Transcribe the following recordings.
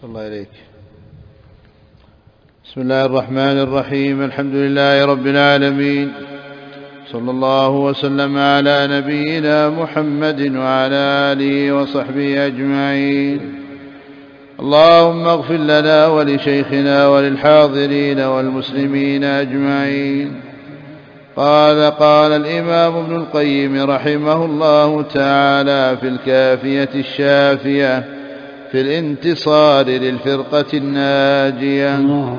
صلى الله عليك. بسم الله الرحمن الرحيم. الحمد لله رب العالمين، صلى الله وسلم على نبينا محمد وعلى آله وصحبه أجمعين. اللهم اغفر لنا ولشيخنا وللحاضرين والمسلمين أجمعين. قال الإمام ابن القيم رحمه الله تعالى في الكافية الشافية في الانتصار للفرقة الناجية: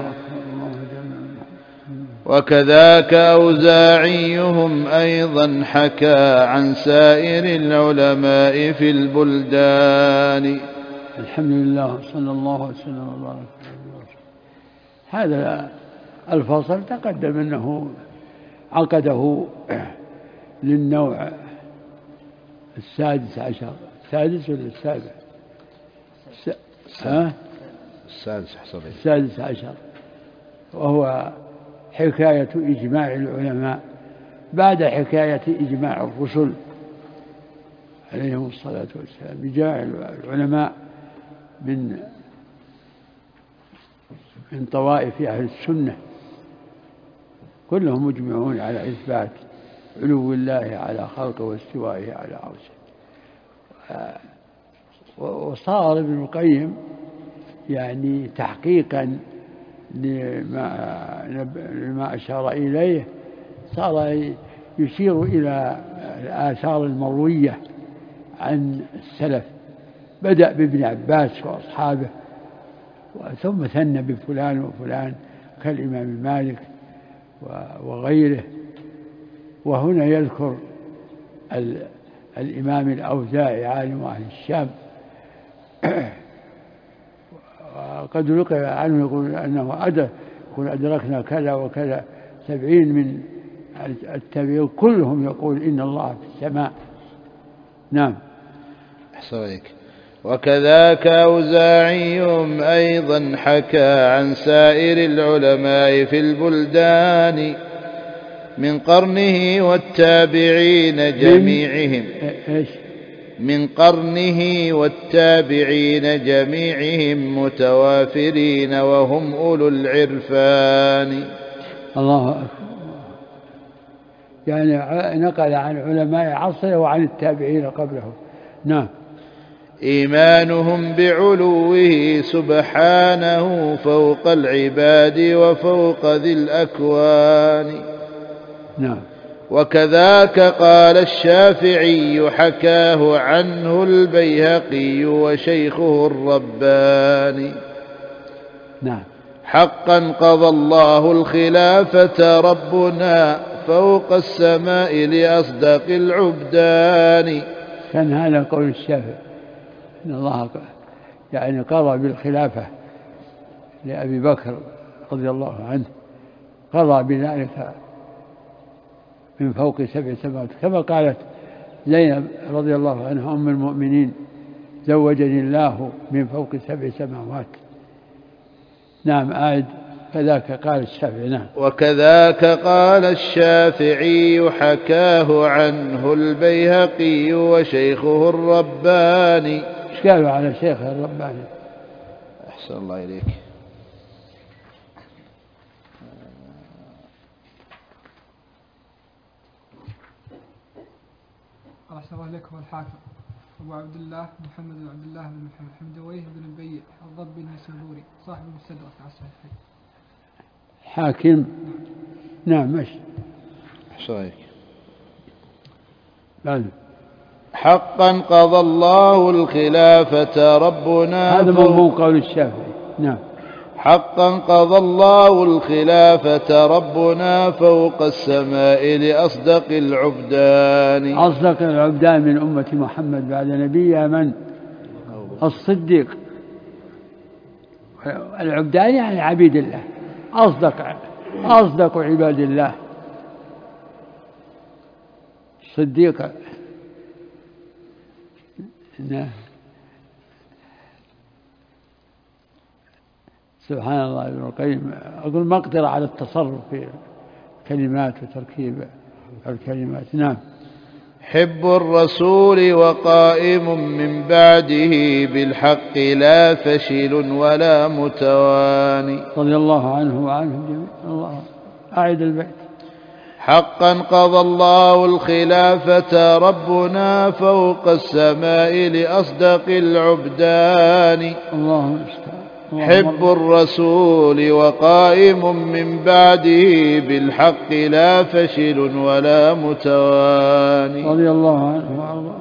وكذاك أوزاعيهم أيضا حكى عن سائر العلماء في البلدان. الحمد لله، صلى الله وسلم وبارك. هذا الفصل تقدم أنه عقده للنوع السادس عشر. السادس ولا السابع؟ السادس عشر، وهو حكاية إجماع العلماء بعد حكاية إجماع الرسل عليهم الصلاة والسلام. إجماع العلماء من طوائف أهل السنة كلهم مجمعون على إثبات علو الله على خلقه واستوائه على عرشه. وصار ابن القيم يعني تحقيقا لما أشار إليه، صار يشير إلى الآثار المروية عن السلف، بدأ بابن عباس وأصحابه، ثم ثنى بفلان وفلان كالإمام مالك وغيره. وهنا يذكر الإمام الأوزاعي عالم أهل الشام، وقد نقل عنه يقول أنه يقول أدركنا كذا وكذا 70 من التابعين كلهم يقول إن الله في السماء. نعم. أحسن عليك. وكذاك أوزاعيهم أيضا حكى عن سائر العلماء في البلدان من قرنه والتابعين جميعهم. من قرنه والتابعين جميعهم متوافرين وهم أولو العرفان. الله أكبر. يعني نقل عن علماء عصره وعن التابعين قبله. نعم. إيمانهم بعلوه سبحانه فوق العباد وفوق ذي الأكوان. نعم. وكذاك قال الشافعي حكاه عنه البيهقي وشيخه الرباني. نعم. حقا قضى الله الخلافة ربنا فوق السماء لأصدق العبدان. كان هذا قول الشافعي، إن الله يعني قضى بالخلافة لأبي بكر رضي الله عنه، قضى بذلك من فوق 7 سماوات، كما قالت زينب رضي الله عنها أم المؤمنين: زوجني الله من فوق 7 سماوات. نعم. آيد. كذاك قال الشافعي. نعم. وكذاك قال الشافعي حكاه عنه البيهقي وشيخه الرباني. ايش قالوا على شيخه الرباني؟ أحسن الله إليك. أحسن الله إليكم. الحاكم أبو عبد الله محمد بن عبد الله بن محمد حمدويه بن البيع الضبي النسابوري صاحب المستدرك على الصحيحين. حاكم. نعم. ماشي. أحسن. بعد. حقا قضى الله الخلافة ربنا. هذا مضمون قول الشافعي. نعم. حقا قضى الله الخلافة ربنا فوق السماء لأصدق العبدان. أصدق العبدان من أمة محمد بعد نبيها من؟ الصديق. العبدان يعني عبيد الله، أصدق عباد الله صديق. نعم. سبحان الله. ابن القيم أقول مقدرة على التصرف في الكلمات وتركيب الكلمات. نعم. حب الرسول وقائم من بعده بالحق لا فشل ولا متواني. رضي الله عنه وعنهم جميعا. الله أعد البيت. حقا قضى الله الخلافة ربنا فوق السماء لأصدق العبدان. اللهم استعان. حب الرسول وقائم من بعده بالحق لا فشل ولا متواني. رضي الله عنه وارضاه.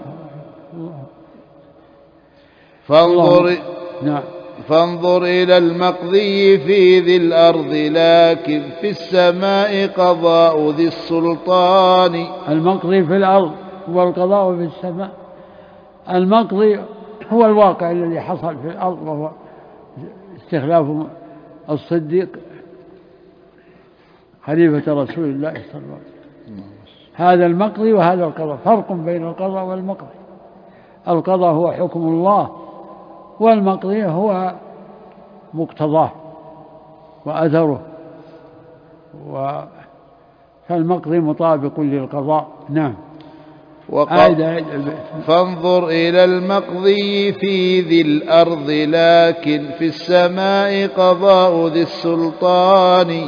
فانظر إلى المقضي في ذي الأرض لكن في السماء قضاء ذي السلطان. المقضي في الأرض هو القضاء في السماء. المقضي هو الواقع الذي حصل في الأرض وهو استخلاف الصديق خليفة رسول الله صلى الله عليه وسلم. هذا المقضي وهذا القضاء، فرق بين القضاء والمقضي. القضاء هو حكم الله والمقضي هو مقتضاه وأثره، فالمقضي مطابق للقضاء. نعم. فانظر إلى المقضي في ذي الأرض لكن في السماء قضاء ذي السلطان.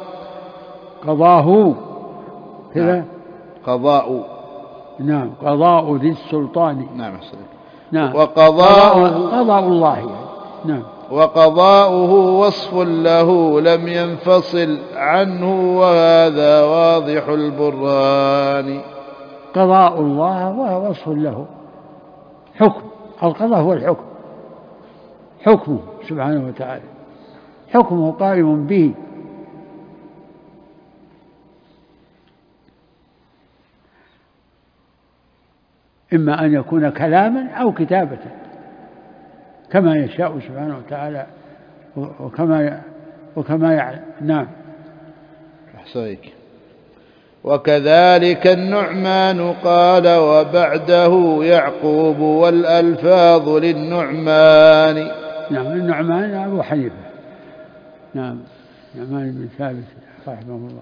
قضاه كذا. قضاء. نعم. قضاء ذي السلطان. نعم. نعم. قضاء الله يعني. نعم. وقضاؤه وصف له لم ينفصل عنه وهذا واضح البرهان. قضاء الله وهو وصف له، حكم. القضاء هو الحكم، حكمه سبحانه وتعالى، حكمه قائم به. إما أن يكون كلاما أو كتابة كما يشاء سبحانه وتعالى وكما يعلم. نعم. أحسنك. وكذلك النعمان قال وبعده يعقوب والألفاظ للنعمان. نعم. النعمان أبو حنيفة. نعم. نعمان بن ثابت رحمه الله.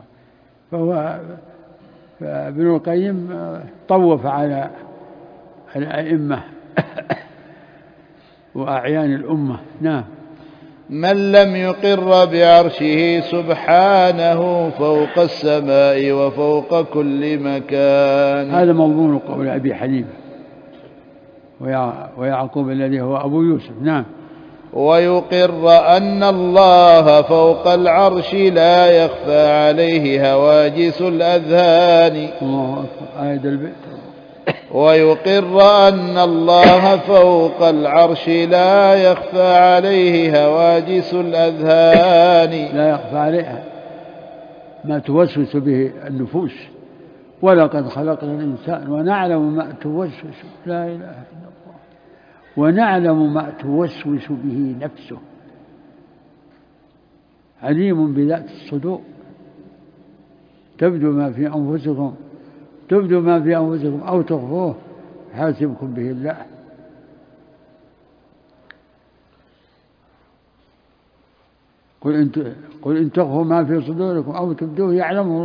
فابن القيم طوف على الأئمة وأعيان الأمة. نعم. من لم يقر بعرشه سبحانه فوق السماء وفوق كل مكان. هذا مضمون قول أبي حنيفة ويعقوب الذي هو أبو يوسف. نعم. ويقر أن الله فوق العرش لا يخفى عليه هواجس الأذهان. الله أكبر. آية البيت. ويقر أن الله فوق العرش لا يخفى عليه هواجس الأذهان. لا يخفى عليها ما توسوس به النفوس. ولقد خلقنا الإنسان ونعلم ما توسوس. لا إله إلا الله. ونعلم ما توسوس به نفسه. عليم بذات الصدور. تبدو ما في أنفسكم أو تخفوه حاسبكم به الله. قل إن تخفوا ما في صدوركم أو تبدوه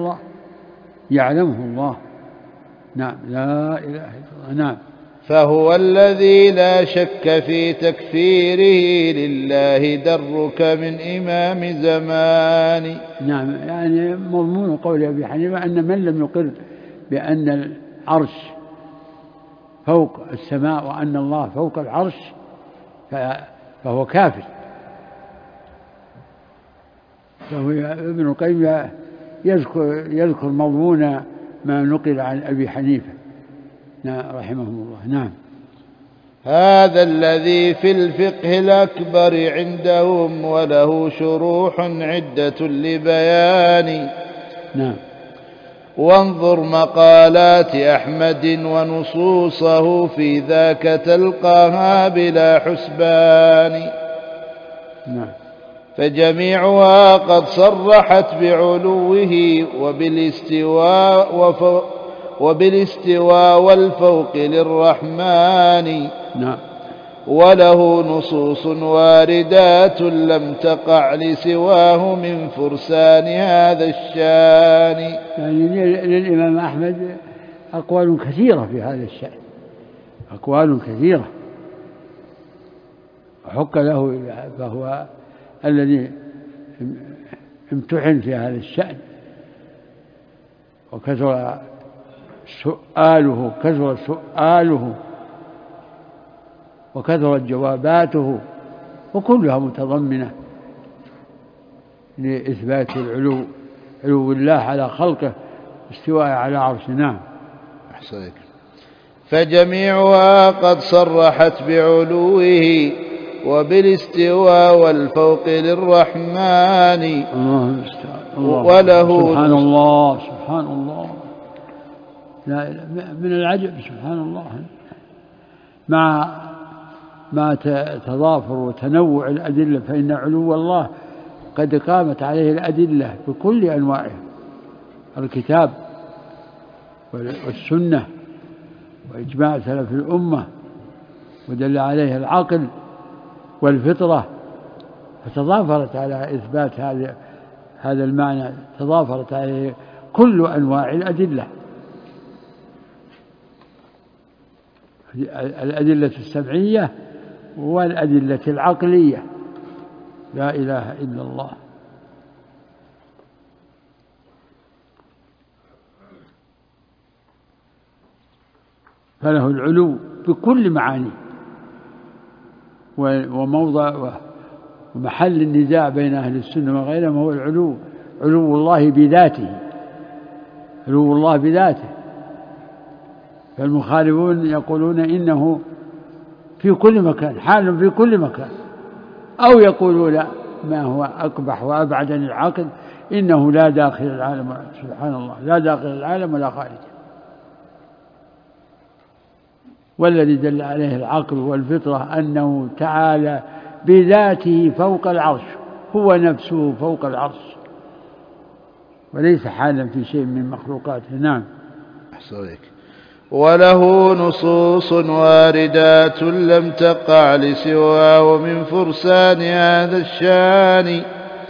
يعلمه الله. نعم. لا إله إلا الله. نعم. فهو الذي لا شك في تكفيره لله درك من إمام زمان. نعم. يعني مضمون قول أبي حنيفة أن من لم يقر بأن العرش فوق السماء وأن الله فوق العرش فهو كافر. فهو ابن القيم يذكر مضمون ما نقل عن أبي حنيفة رحمه الله. نعم. هذا الذي في الفقه الأكبر عندهم وله شروح عدة لبيان. نعم. وانظر مقالات أحمد ونصوصه في ذاك تلقاها بلا حسبان. نعم. فجميعها قد صرحت بعلوه وبالاستواء والفوق للرحمن. نعم. وله نصوص واردات لم تقع لسواه من فرسان هذا الشان. يعني للإمام أحمد أقوال كثيرة في هذا الشأن، أقوال كثيرة، وحق له، فهو الذي امتحن في هذا الشأن، وكثر سؤاله وكثرت جواباته، وكلها متضمنة لإثبات علو الله على خلقه، استواء على عرشه. نعم. أحسنك. فجميعها قد صرحت بعلوه وبالاستواء والفوق للرحمن. وله سبحان الله سبحان الله، من العجب سبحان الله، مع تضافر وتنوع الأدلة، فإن علو الله قد قامت عليه الأدلة بكل أنواعها، الكتاب والسنة وإجماع سلف الأمة، ودل عليه العقل والفطرة، فتضافرت على إثبات هذا المعنى، تضافرت عليه كل أنواع الأدلة، الأدلة السمعية والأدلة العقلية. لا إله إلا الله. فله العلو بكل معانيه، وموضع ومحل النزاع بين أهل السنة وغيرهم هو علو الله بذاته، علو الله بذاته. فالمخالفون يقولون إنه في كل مكان، حال في كل مكان، أو يقولون ما هو أقبح وأبعد عن العقل، إنه لا داخل العالم، سبحان الله، لا داخل العالم ولا خارجه. والذي دل عليه العقل والفطرة أنه تعالى بذاته فوق العرش، هو نفسه فوق العرش، وليس حالا في شيء من مخلوقاته. نعم. أحسنك. وله نصوص واردات لم تقع لسواه من فرسان هذا الشان.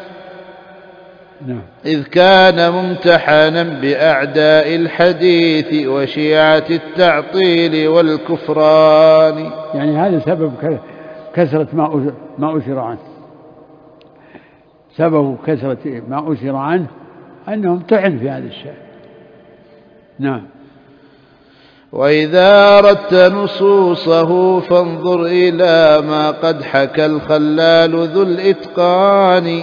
نعم. إذ كان ممتحنا بأعداء الحديث وشيعة التعطيل والكفران. يعني هذا سبب كثرة ما أثر عنه، سبب كثرة ما أثر عنه أنه امتحن في هذا الشيء. نعم. وإذا أردت نصوصه فانظر إلى ما قد حكى الخلال ذو الإتقان.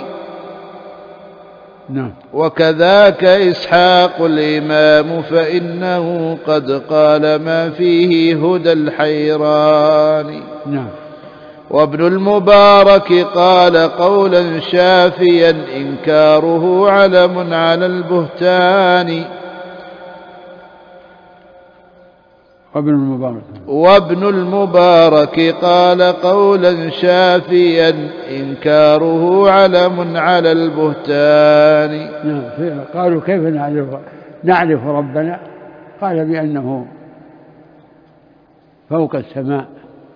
نعم. وكذاك إسحاق الإمام فإنه قد قال ما فيه هدى الحيران. نعم. وابن المبارك قال قولا شافيا إنكاره علم على البهتان. وابن المبارك قال قولا شافيا إنكاره علم على البهتان. قالوا كيف نعرف ربنا؟ قال بأنه فوق السماء.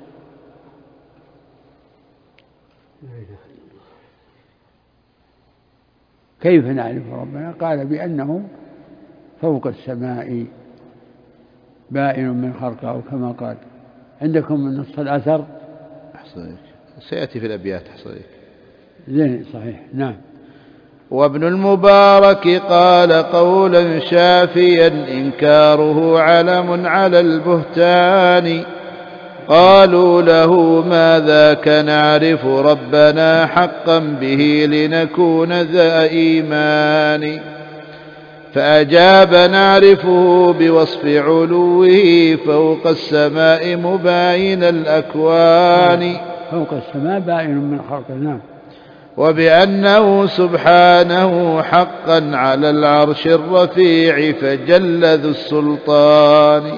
كيف نعرف ربنا؟ قال بأنه فوق السماء بائن من خلقه، أو كما قال. عندكم من نص الأثر؟ أحسنك. سيأتي في الأبيات. أحسنك. زين، صحيح. نعم. وابن المبارك قال قولا شافيا إنكاره علم على البهتان. قالوا له ما ذاك نعرف ربنا حقا به لنكون ذا إيمان. فأجاب نعرفه بوصف علوه فوق السماء مباين الأكوان. فوق السماء بائن من خلقه. نعم. وبأنه سبحانه حقا على العرش الرفيع فجل ذو السلطان.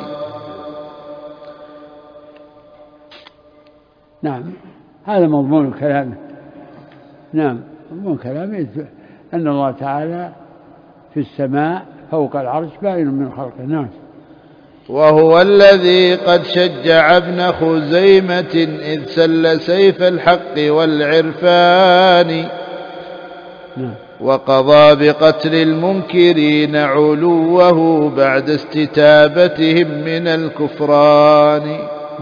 نعم، هذا مضمون كلامه. نعم، مضمون كلامه أن الله تعالى في السماء فوق العرش بائن من خلقه. نعم. وهو الذي قد شجع ابن خزيمة إذ سل سيف الحق والعرفان. نعم. وقضى بقتل المنكرين علوه بعد استتابتهم من الكفران.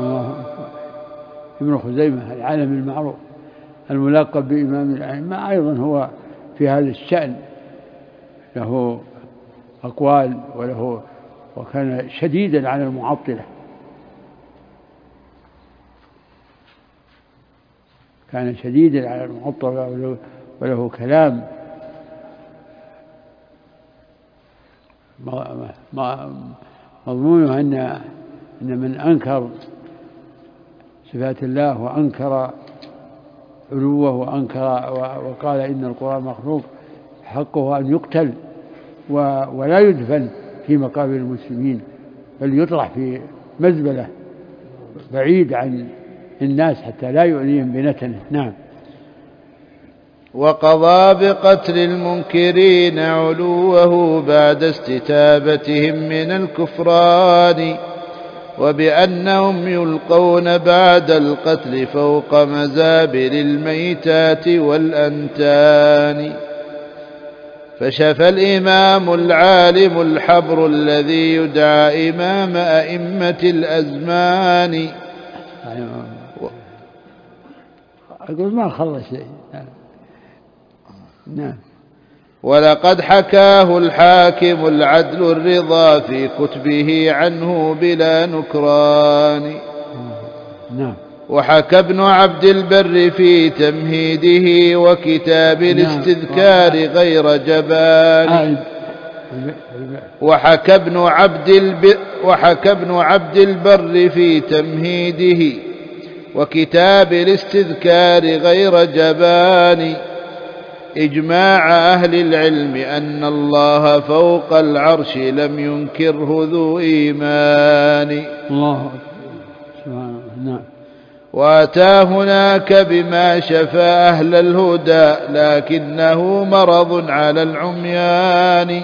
ابن خزيمة العالم المعروف الملقب بإمام الأئمة أيضا هو في هذا الشأن، له أقوال وكان شديدا على المعطلة، كان شديدا على المعطلة وله كلام مضمونه أن من أنكر صفات الله وأنكر علوه وقال إن القرآن مخلوق حقه أن يقتل ولا يدفن في مقابر المسلمين، بل يطرح في مزبلة بعيد عن الناس حتى لا يؤذيهم بنتنه. نعم. وقضى بقتل المنكرين علوه بعد استتابتهم من الكفران، وبأنهم يلقون بعد القتل فوق مزابل الميتات والأنتان. فشفى الإمام العالم الحبر الذي يدعى إمام أئمة الأزمان. أقول ما خلص شيء. نعم. ولقد حكاه الحاكم العدل الرضا في كتبه عنه بلا نكران. نعم. وحكى ابن عبد البر في تمهيده وكتاب الاستذكار غير جبان. وحكى ابن عبد البر في تمهيده وكتاب الاستذكار غير جبان إجماع أهل العلم أن الله فوق العرش لم ينكره ذو إيمان. الله سبحانه. نعم. وأتى هناك بما شفى أهل الهدى لكنه مرض على العميان.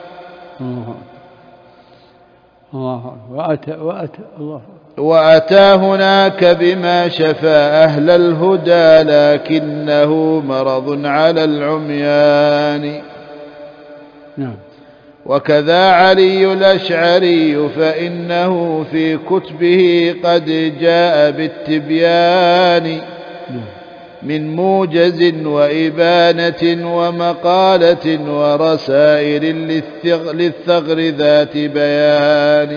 وأتى هناك بما شفى أهل الهدى لكنه مرض على العميان. نعم. وكذا علي الأشعري فإنه في كتبه قد جاء بالتبيان من موجز وإبانة ومقالة ورسائل للثغر ذات بيان.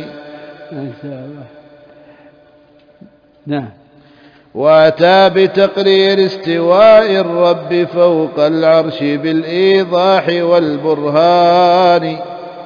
نعم. وأتى بتقرير استواء الرب فوق العرش بالإيضاح والبرهان.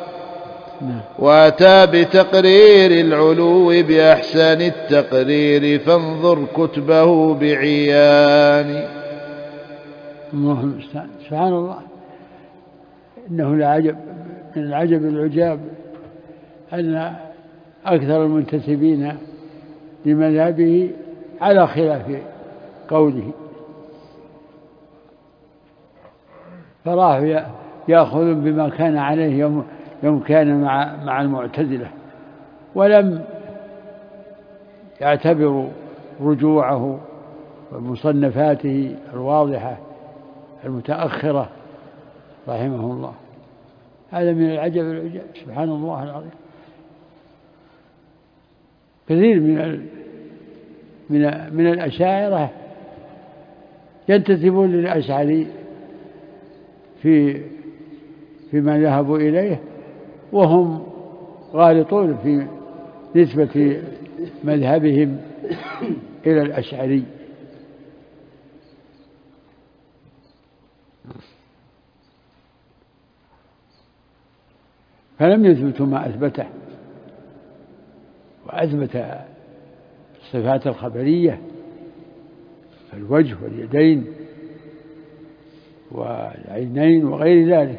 وأتى بتقرير العلو بأحسن التقرير فانظر كتبه بعيان. الله المستعان. سبحان الله، إنه لعجب من العجب العجاب أن أكثر المنتسبين لمذهبه على خلاف قوله، فراه يأخذ بما كان عليه يوم كان مع المعتزلة، ولم يعتبروا رجوعه ومصنفاته الواضحة المتأخرة رحمه الله. هذا من العجب العجاب. سبحان الله العظيم. كثير من الأشاعرة ينتسبون للأشعري فيما ذهبوا إليه، وهم غالطون في نسبة مذهبهم إلى الأشعري. فلم يثبتوا ما أثبته، وأثبت الصفات الخبرية الوجه واليدين والعينين وغير ذلك.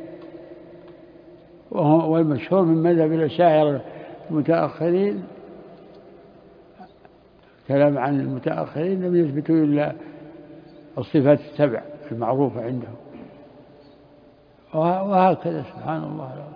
والمشهور من مذهب الأشاعرة المتأخرين، كلام عن المتأخرين، لم يثبتوا إلا الصفات السبع المعروفة عندهم، وهكذا. سبحان الله العظيم.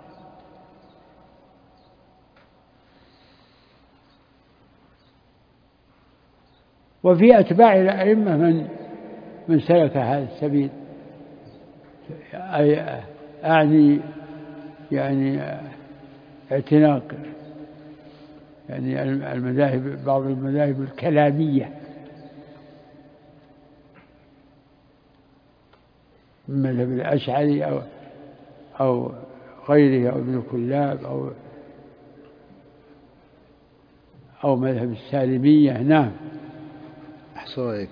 وفي أتباع الأئمة من سلك هذا السبيل، أعني يعني اعتناق يعني المذاهب، بعض المذاهب الكلامية من مذهب الأشعري أو غيره، أو ابن كلاب أو مذهب السالمية. نعم. أحسن.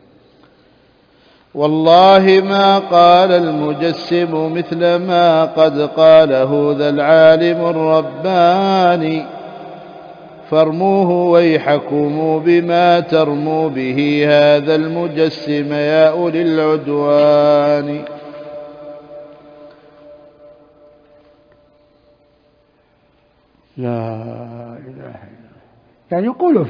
والله ما قال المجسم مثل ما قد قاله ذا العالم الرباني، فارموه ويحكموا بما ترموا به هذا المجسم يا أولي العدوان. لا إله إلا الله. يعني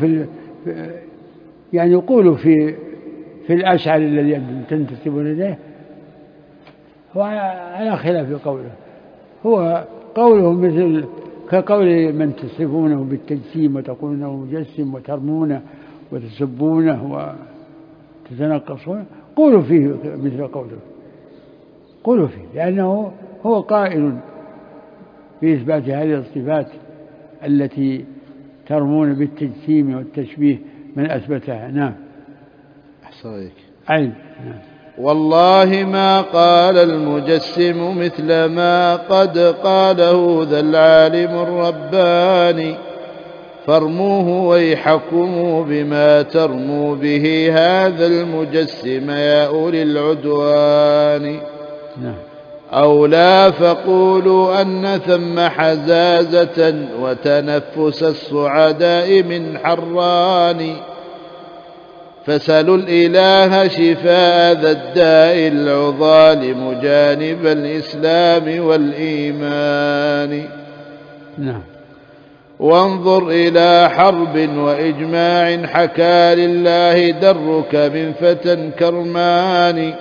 يقولوا في الأشعري الذي تنتسبون إليه هو على خلاف قوله، هو قوله مثل كقول من تصفونه بالتجسيم وتقولونه مجسم وترمونه وتسبونه وتتنقصونه، قولوا فيه مثل قوله، قولوا فيه، لأنه هو قائل في إثبات هذه الصفات التي ترمون بالتجسيم والتشبيه من أثبتها. نعم. أحسنك. عين. نعم. والله ما قال المجسم مثل ما قد قاله ذا العالم الرباني، فارموه ويحكموا بما ترموا به هذا المجسم يا أولي العدوان. نعم. أو لا فقولوا أن ثم حزازة وتنفس الصعداء من حران، فسلوا الإله شفاء ذا الداء العظال جانب الإسلام والإيمان. نعم. وانظر إلى حرب وإجماع حكى لله درك من فتى كرمان.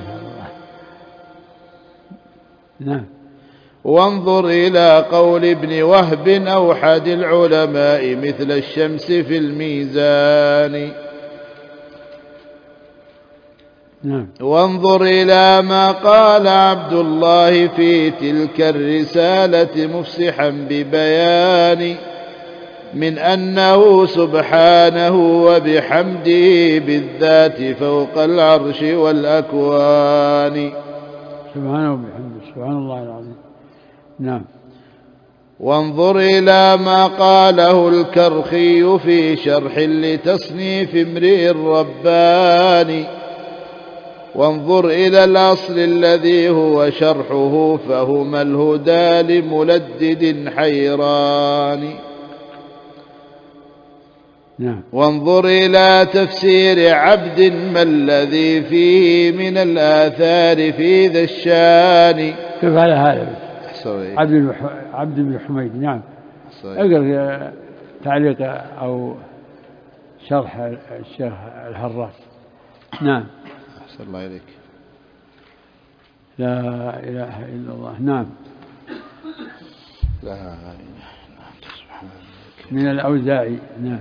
نعم. وانظر إلى قول ابن وهب أوحد العلماء مثل الشمس في الميزان. نعم. وانظر إلى ما قال عبد الله في تلك الرسالة مفسحا ببيان من أنه سبحانه وبحمده بالذات فوق العرش والأكوان. سبحانه وبحمده، سبحان الله العظيم. نعم. وانظر إلى ما قاله الكرخي في شرح لتصنيف امرئ الرباني. وانظر إلى الأصل الذي هو شرحه فهما الهدى لملدد حيران. نعم. وانظر إلى تفسير عبد ما الذي فيه من الآثار في ذا الشان. كيف على هذا عبد بن حميد. نعم. اقرأ تعليق أو شرح الشيخ الحراس. نعم. أحسن الله إليك. لا إله إلا الله. نعم. لا إله إلا أنت سبحانك. من الأوزاعي. نعم.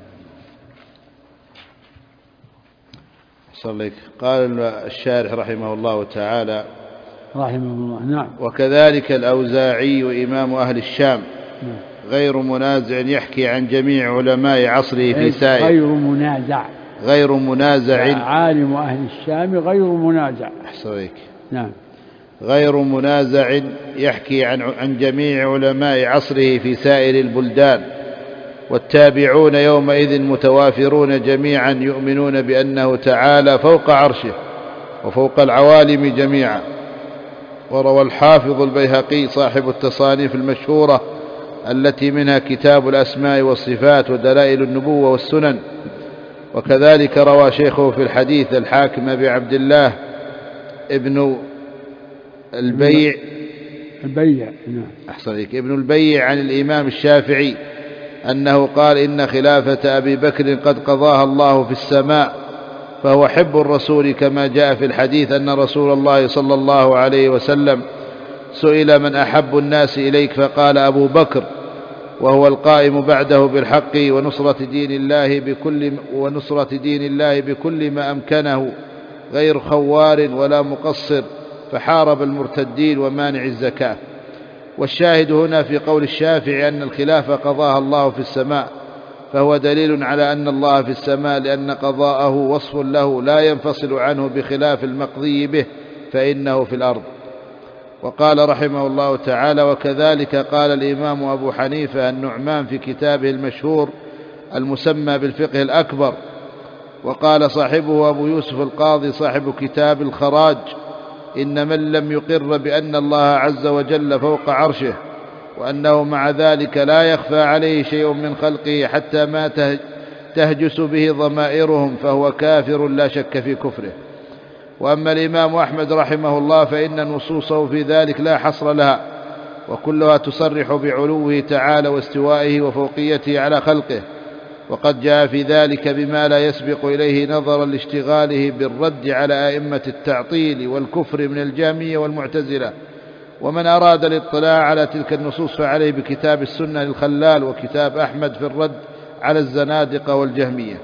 أحسن الله. قال الشارح رحمه الله تعالى رحمه الله. نعم. وكذلك الأوزاعي إمام أهل الشام. نعم. غير منازع يحكي عن جميع علماء عصره في سائر. غير منازع. عالم أهل الشام غير منازع. أحسنك. نعم. غير منازع يحكي عن جميع علماء عصره في سائر البلدان، والتابعون يومئذ متوافرون جميعا يؤمنون بأنه تعالى فوق عرشه وفوق العوالم جميعا. وروى الحافظ البيهقي صاحب التصانيف المشهورة التي منها كتاب الأسماء والصفات ودلائل النبوة والسنن، وكذلك روى شيخه في الحديث الحاكم أبي عبد الله ابن البيع. أحسنك. ابن البيع عن الإمام الشافعي أنه قال إن خلافة أبي بكر قد قضاها الله في السماء، فهو حب الرسول كما جاء في الحديث أن رسول الله صلى الله عليه وسلم سئل من أحب الناس إليك فقال أبو بكر، وهو القائم بعده بالحق ونصرة دين الله بكل ما أمكنه غير خوار ولا مقصر فحارب المرتدين ومانع الزكاة. والشاهد هنا في قول الشافعي أن الخلافة قضاها الله في السماء، فهو دليل على أن الله في السماء، لأن قضاءه وصف له لا ينفصل عنه بخلاف المقضي به فإنه في الأرض. وقال رحمه الله تعالى: وكذلك قال الإمام أبو حنيفة النعمان في كتابه المشهور المسمى بالفقه الأكبر. وقال صاحبه أبو يوسف القاضي صاحب كتاب الخراج: إن من لم يقر بأن الله عز وجل فوق عرشه، وأنه مع ذلك لا يخفى عليه شيء من خلقه حتى ما تهجس به ضمائرهم، فهو كافر لا شك في كفره. وأما الإمام أحمد رحمه الله فإن نصوصه في ذلك لا حصر لها، وكلها تصرح بعلوه تعالى واستوائه وفوقيته على خلقه، وقد جاء في ذلك بما لا يسبق إليه نظرا لاشتغاله بالرد على أئمة التعطيل والكفر من الجهمية والمعتزلة. ومن أراد الاطلاع على تلك النصوص فعليه بكتاب السنة للخلال وكتاب أحمد في الرد على الزنادقة والجهمية.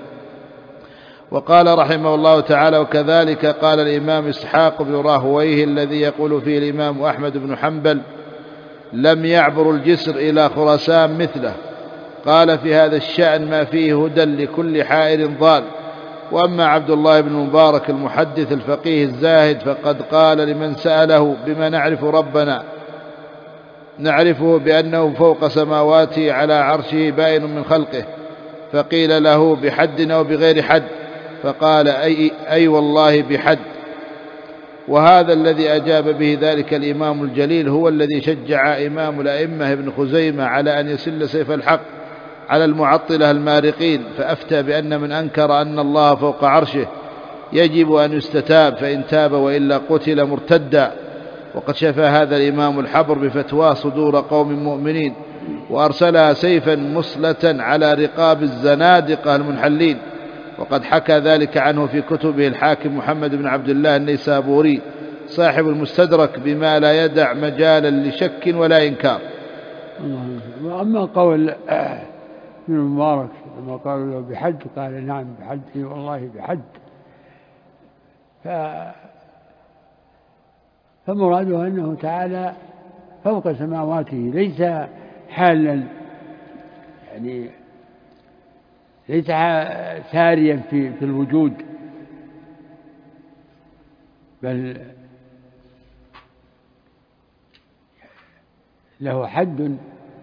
وقال رحمه الله تعالى: وكذلك قال الإمام إسحاق بن راهويه الذي يقول فيه الإمام أحمد بن حنبل: لم يعبر الجسر إلى خراسان مثله. قال في هذا الشأن ما فيه هدى لكل حائر ضال. وأما عبد الله بن مبارك المحدث الفقيه الزاهد فقد قال لمن سأله: بما نعرف ربنا؟ نعرفه بأنه فوق سماواته على عرشه بائن من خلقه. فقيل له: بحد أو بغير حد؟ فقال: أي والله بحد. وهذا الذي أجاب به ذلك الإمام الجليل هو الذي شجع إمام الأئمة ابن خزيمة على أن يسل سيف الحق على المعطلة المارقين، فأفتى بأن من أنكر أن الله فوق عرشه يجب أن يستتاب، فإن تاب وإلا قتل مرتدا. وقد شفى هذا الإمام الحبر بفتوى صدور قوم مؤمنين، وأرسلها سيفا مسلة على رقاب الزنادقة المنحلين. وقد حكى ذلك عنه في كتبه الحاكم محمد بن عبد الله النيسابوري صاحب المستدرك بما لا يدع مجالا لشك ولا إنكار. وأما قول ابن مبارك لما قالوا له بحد قال: نعم بحد، والله بحد. فمراده أنه تعالى فوق سماواته، ليس حالا، يعني ليس ساريا في الوجود، بل له حد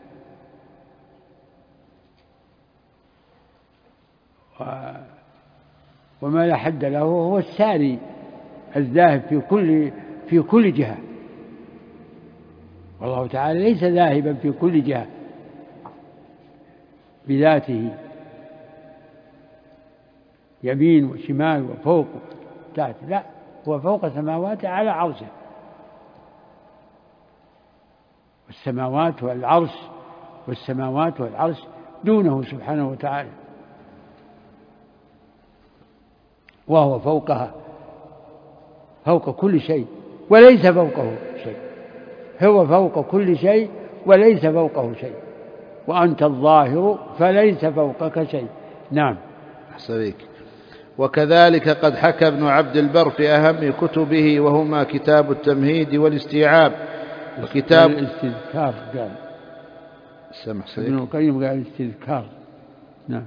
وما لا حد له هو الساري الذاهب في كل جهة، والله تعالى ليس ذاهبا في كل جهة بذاته، يمين وشمال وفوق وتحت، لا، هو فوق سماواته على عرشه، والسماوات والعرش دونه سبحانه وتعالى، وهو فوقها فوق كل شيء وليس فوقه شيء، هو فوق كل شيء وليس فوقه شيء، وأنت الظاهر فليس فوقك شيء. نعم. أحسنك. وكذلك قد حكى ابن عبد البر في أهم كتبه، وهما كتاب التمهيد والاستيعاب وكتاب الاستذكار، قال ابن القيم قال الاستذكار. نعم.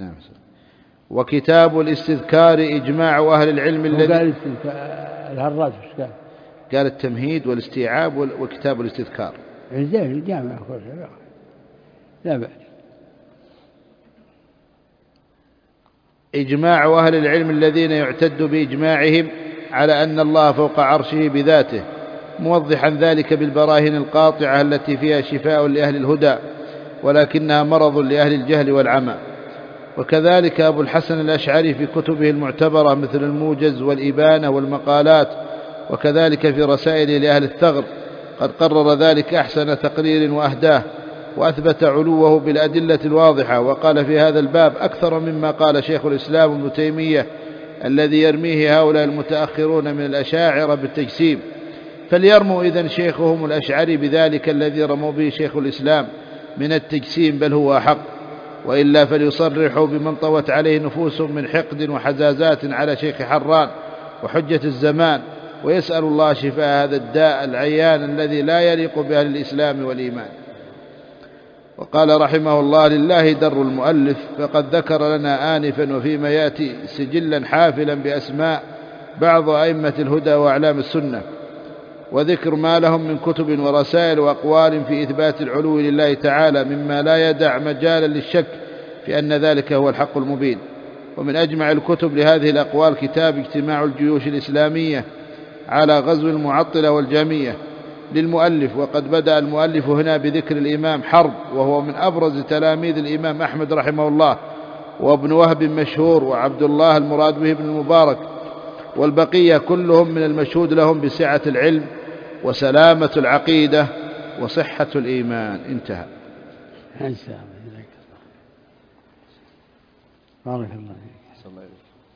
وكتاب الاستذكار إجماع أهل العلم الذي قال الهراج قال التمهيد والاستيعاب وكتاب الاستذكار الجامع، لا بأس. إجماع أهل العلم الذين يعتد بإجماعهم على أن الله فوق عرشه بذاته، موضحا ذلك بالبراهين القاطعة التي فيها شفاء لأهل الهدى، ولكنها مرض لأهل الجهل والعمى. وكذلك أبو الحسن الأشعري في كتبه المعتبرة مثل الموجز والإبانة والمقالات، وكذلك في رسائله لأهل الثغر قد قرر ذلك أحسن تقرير وأهداه، وأثبت علوه بالأدلة الواضحة، وقال في هذا الباب أكثر مما قال شيخ الإسلام ابن تيمية الذي يرميه هؤلاء المتأخرون من الأشاعرة بالتجسيم. فليرموا إذن شيخهم الأشعري بذلك الذي رموا به شيخ الإسلام من التجسيم، بل هو أحق، وإلا فليصرحوا بمن طوت عليه نفوسهم من حقد وحزازات على شيخ حران وحجة الزمان، ويسأل الله شفاء هذا الداء العيان الذي لا يليق بأهل الإسلام والإيمان. وقال رحمه الله: لله در المؤلف، فقد ذكر لنا آنفا وفيما يأتي سجلا حافلا بأسماء بعض أئمة الهدى وأعلام السنة، وذكر ما لهم من كتب ورسائل وأقوال في إثبات العلو لله تعالى، مما لا يدع مجالا للشك في أن ذلك هو الحق المبين. ومن أجمع الكتب لهذه الأقوال كتاب اجتماع الجيوش الإسلامية على غزو المعطلة والجهمية للمؤلف. وقد بدأ المؤلف هنا بذكر الإمام حرب، وهو من أبرز تلاميذ الإمام أحمد رحمه الله، وابن وهب مشهور، وعبد الله المراد به ابن المبارك، والبقية كلهم من المشهود لهم بسعة العلم وسلامة العقيدة وصحة الإيمان. انتهى. بارك الله فيك.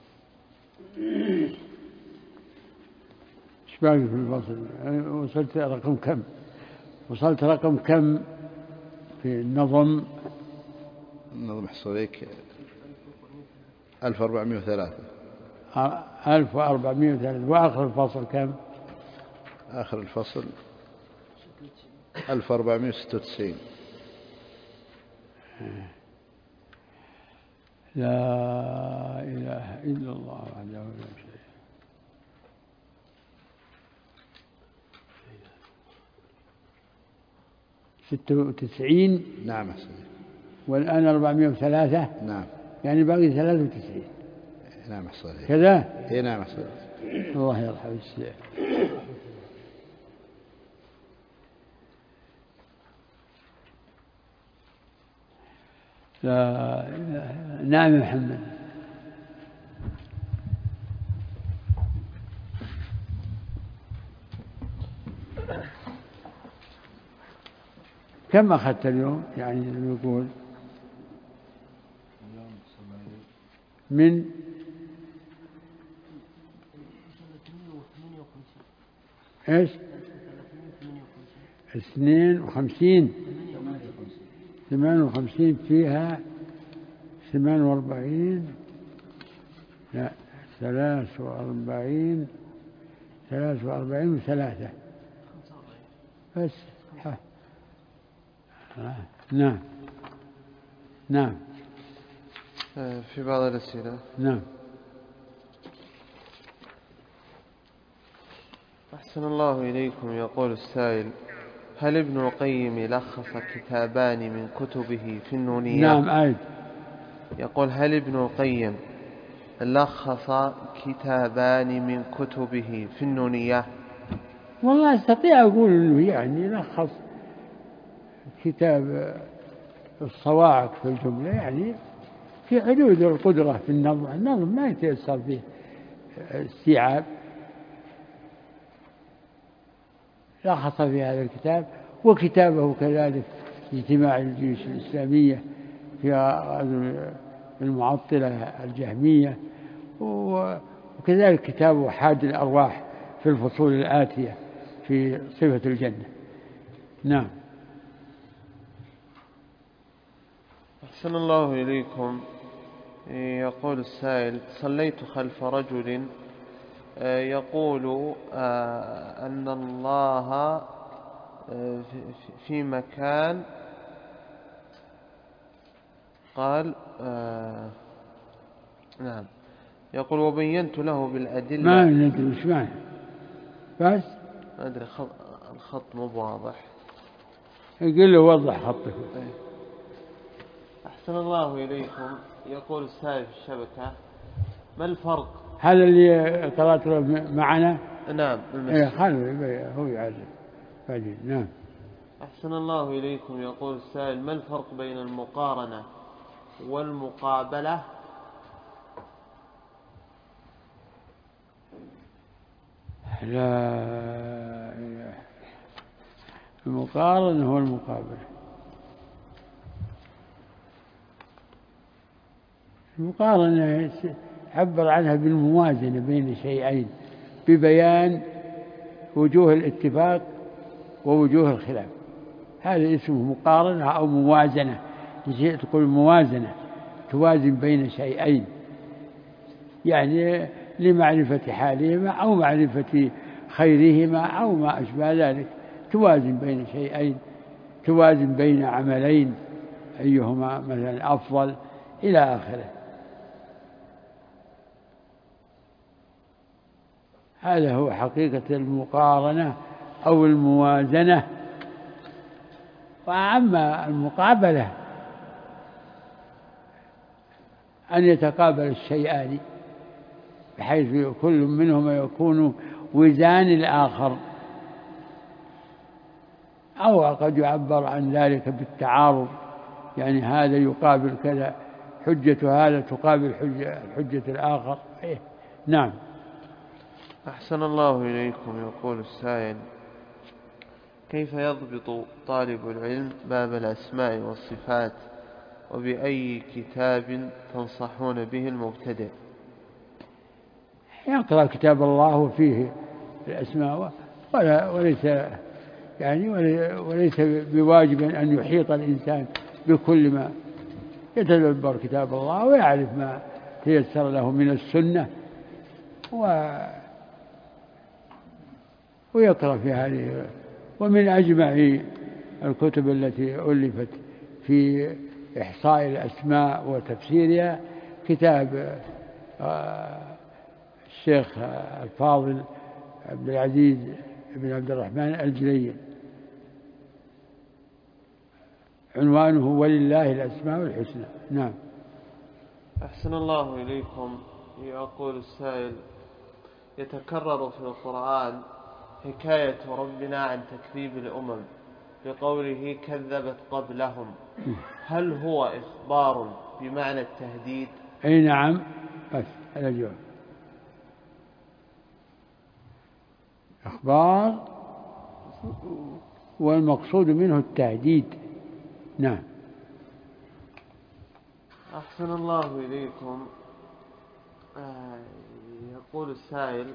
ايش باقي في الفصل؟ وصلت رقم كم؟ وصلت رقم كم في النظم؟ النظم حصليك 1403. 1403. وآخر الفصل كم؟ آخر الفصل 1496. لا إله إلا الله وحده لا شريك له. 96. نعم أحسن. والآن 403. نعم. يعني باقي 93. نعم أحسن. كذا؟ إيه نعم أحسن. الله يرحم الشيخ. لا إله. نعم محمد. كم أخذت اليوم؟ يعني نقول من 52. 58 فيها 48. لا 43 و3 بس. نعم نعم. في بعض الأسئلة. نعم. أحسن الله إليكم. يقول السائل: هل ابن القيم لخص كتابان من كتبه في النونية؟ نعم أعد. يقول: هل ابن القيم لخص كتابان من كتبه في النونية؟ والله أستطيع أقول أنه يعني لخص كتاب الصواعق في الجملة، يعني في حدود القدرة في النظم. النظم ما يتيسر فيه استيعاب. لخص في هذا الكتاب، وكتابه كذلك اجتماع الجيوش الإسلامية في المعطلة الجهمية، وكذلك كتابه حاد الأرواح في الفصول الآتية في صفة الجنة. نعم. أحسن الله إليكم. يقول السائل: صليت خلف رجل يقول أن الله في مكان، قال نعم. يقول: وبينت له بالأدلة. ما ندري وش معنى، بس ما أدري، الخط مو واضح. يقول له وضح خطك. أحسن الله إليكم. يقول السائل في الشبكة: ما الفرق؟ هذا اللي قرأت له معنا. نعم. خلوا هو يعرف بعدين. نعم. أحسن الله إليكم. يقول السائل: ما الفرق بين المقارنة والمقابلة؟ لا، المقارنة هو المقابلة. المقارنة عبر عنها بالموازنة بين شيئين، ببيان وجوه الاتفاق ووجوه الخلاف. هذا اسمه مقارنة أو موازنة. تقول موازنة، توازن بين شيئين، يعني لمعرفة حالهما أو معرفة خيرهما أو ما أشبه ذلك، توازن بين شيئين، توازن بين عملين أيهما مثلا أفضل إلى آخره. هذا هو حقيقة المقارنة أو الموازنة. وأما المقابلة أن يتقابل الشيئان بحيث كل منهما يكون وزان الآخر، أو قد يعبر عن ذلك بالتعارض، يعني هذا يقابل كذا، حجة هذا تقابل حجة الآخر. نعم. أحسن الله إليكم. يقول السائل: كيف يضبط طالب العلم باب الأسماء والصفات، وبأي كتاب تنصحون به المبتدئ؟ يقرأ كتاب الله وفيه الأسماء، وليس بواجب أن يحيط الإنسان بكل ما، يتدبر كتاب الله ويعرف ما تيسر له من السنة ويقرأ في هذه. ومن أجمع الكتب التي ألفت في إحصاء الأسماء وتفسيرها كتاب الشيخ الفاضل عبد العزيز بن عبد الرحمن الجليل، عنوانه ولله الأسماء الحسنى. نعم. أحسن الله إليكم. يقول السائل: يتكرر في القرآن حكاية ربنا عن تكذيب الأمم بقوله كذبت قبلهم، هل هو إخبار بمعنى التهديد؟ أي نعم، بس هذا الجواب، إخبار والمقصود منه التهديد. نعم. أحسن الله إليكم. يقول السائل: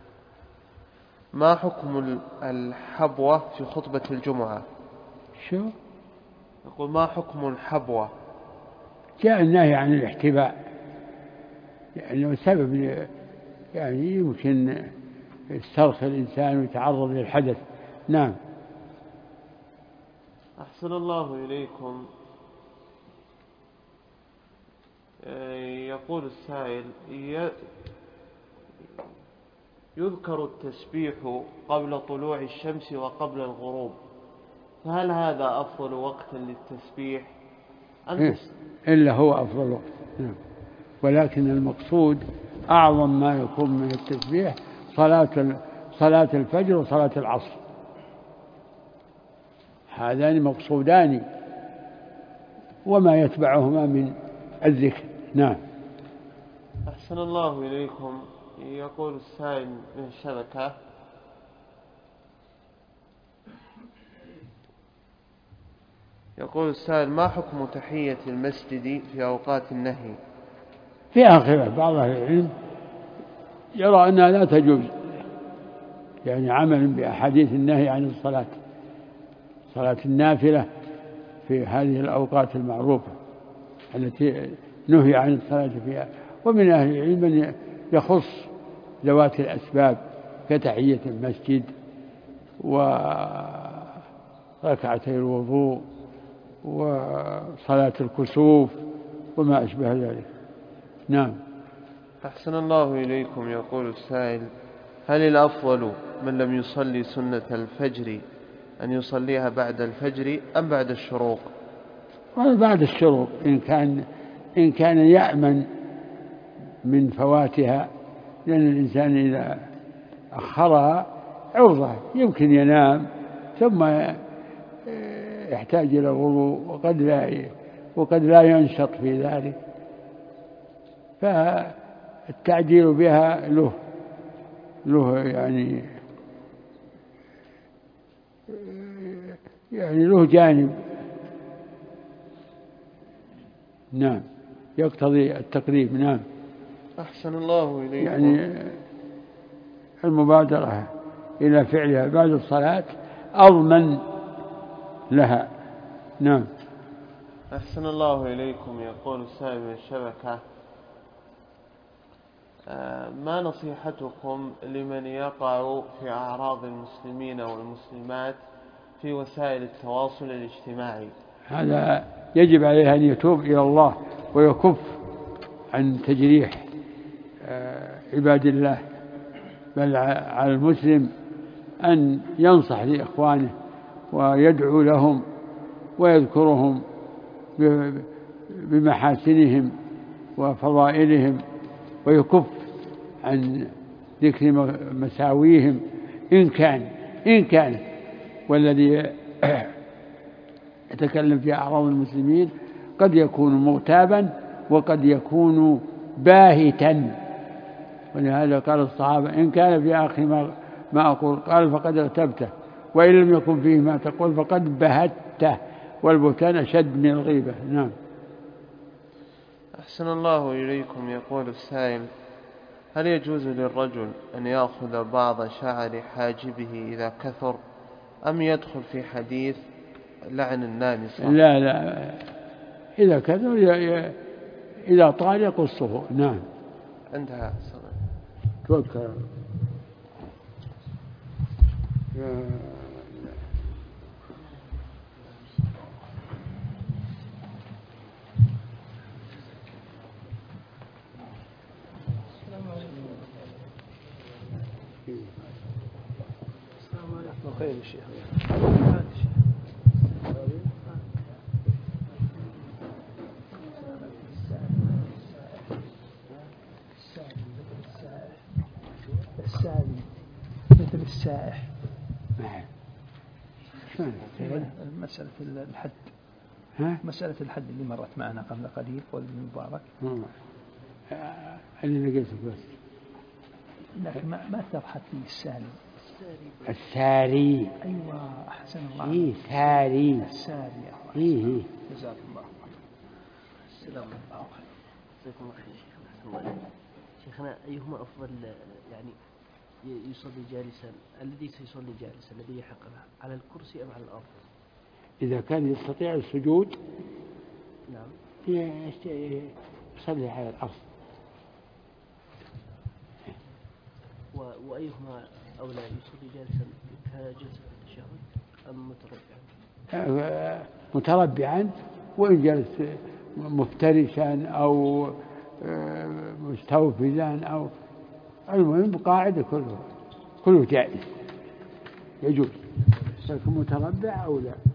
ما حكم الحبوة في خطبة الجمعة؟ شو؟ يقول: ما حكم الحبوة؟ جاء النهي عن الاحتباء، لأنه سبب يعني يمكن يسترخي الإنسان ويتعرض للحدث. نعم. أحسن الله إليكم. يقول السائل: يذكر التسبيح قبل طلوع الشمس وقبل الغروب، فهل هذا أفضل وقت للتسبيح؟ إلا هو أفضل وقت. نعم. ولكن المقصود أعظم ما يكون من التسبيح صلاة الفجر وصلاة العصر، هذان مقصودان، وما يتبعهما من الذكر. نعم. أحسن الله إليكم. يقول السائل من الشبكة: يقول السائل: ما حكم تحية المسجد في أوقات النهي؟ في آخره بعض أهل العلم يرى أنها لا تجوز، يعني عمل بأحاديث النهي عن الصلاة، صلاة النافلة في هذه الأوقات المعروفة التي نهي عن الصلاة فيها. ومن أهل العلم من يخص ذوات الأسباب كتحية المسجد وركعتي الوضوء وصلاة الكسوف وما أشبه ذلك. نعم. أحسن الله إليكم. يقول السائل: هل الأفضل من لم يصلي سنة الفجر أن يصليها بعد الفجر أم بعد الشروق؟ بعد الشروق إن كان يأمن من فواتها، لأن الإنسان إذا أخرها عوضة، يمكن ينام ثم يحتاج إلى الوضوء وقد لا ينشط في ذلك، فالتعجيل بها له يعني له جانب. نعم، يقتضي التقريب. نعم. أحسن الله إليكم. يعني المبادرة إلى فعلها بعد الصلاة أضمن لها. نعم. أحسن الله إليكم. يقول السائل من الشبكة: ما نصيحتكم لمن يقع في أعراض المسلمين والمسلمات في وسائل التواصل الاجتماعي؟ هذا يجب عليه أن يتوب إلى الله ويكف عن تجريح عباد الله، بل على المسلم أن ينصح لإخوانه ويدعو لهم ويذكرهم بمحاسنهم وفضائلهم، ويكف عن ذكر مساويهم إن كان والذي يتكلم في أعراض المسلمين قد يكون مغتابا وقد يكون باهتا. ولهذا قال الصحابة: إن كان في أخي ما أقول قال فقد اغتبته، وإن لم يكن فيه ما تقول فقد بهته، والبهتان أشد من الغيبة. نعم. أحسن الله إليكم. يقول السائل: هل يجوز للرجل أن يأخذ بعض شعر حاجبه إذا كثر، أم يدخل في حديث لعن النامصة؟ لا إذا كثر إذا طال يقصه. نعم. عندها توكل. خير الشيخ. مثل السائح. مسألة الحد. مسألة الحد اللي مرت معنا قبل قليل قول ابن مبارك. اللي قلت بس. لكن ما تبحث فيه الساري. الساري. أيوة أحسن الله. إيه ساري. الساري. إيه. جزاك الله. السلام عليكم. شيخنا أيهما أفضل يعني يصلي جالسا؟ الذي سيصلي جالسا الذي يحق له على الكرسي أم على الأرض؟ إذا كان يستطيع السجود نعم يصلي على الأرض. وأيهما أولى يصلي جالسا كجلسة التشهد أم متربعا؟ متربعا، وإن جلس مفترشا أو مستوفزا أو المهم قاعدة كله جائز يجوز، لكن متربع أو لا.